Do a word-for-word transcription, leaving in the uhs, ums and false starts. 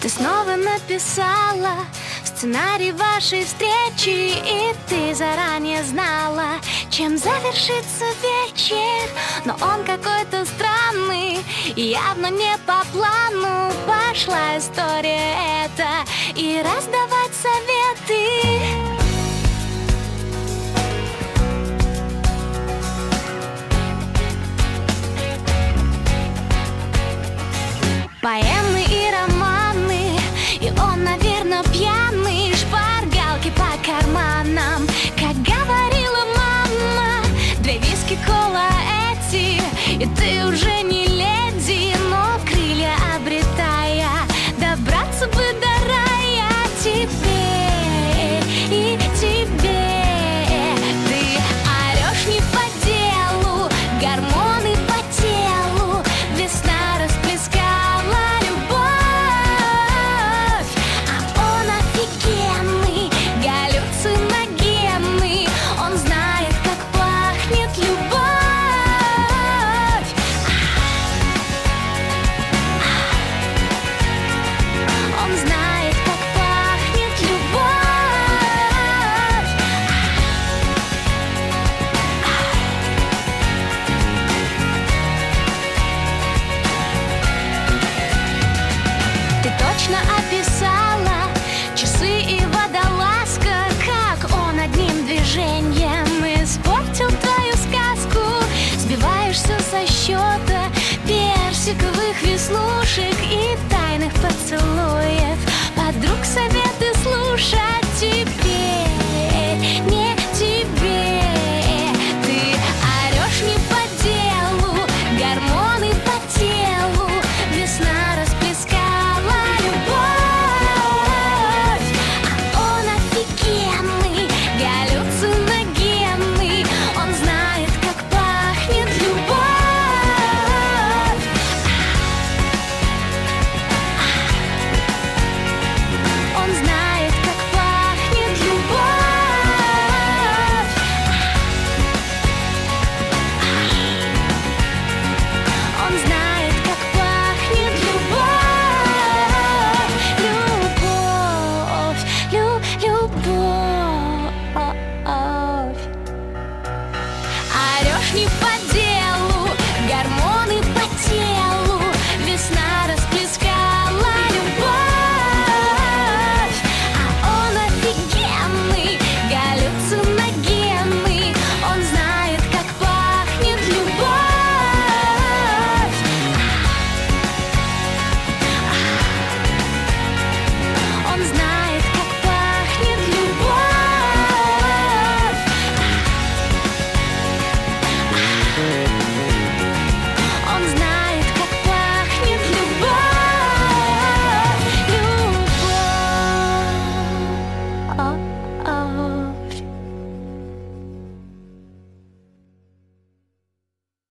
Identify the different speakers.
Speaker 1: Ты снова написала сценарий вашей встречи, и ты заранее знала, чем завершится вечер. Но он какой-то странный, явно не по плану. Пошла история эта и раздавать советы. Поэмы и романы, и он, наверное, пьяный. Шпаргалки по карманам, как говорила мама. Две виски, кола эти, и ты уже не леди, но крылья обретая, добраться бы до рая. Тебе и тебе ты орешь не по делу, гормоны по телу, весна расплескала любовь. А он офигенный, галлюциногенный, он знает, как пахнет любовь. Он знает, как пахнет любовь. Ты точно описала часы и водолазка, как он одним движением испортил твою сказку. Сбиваешься со счета персиковых веснушек,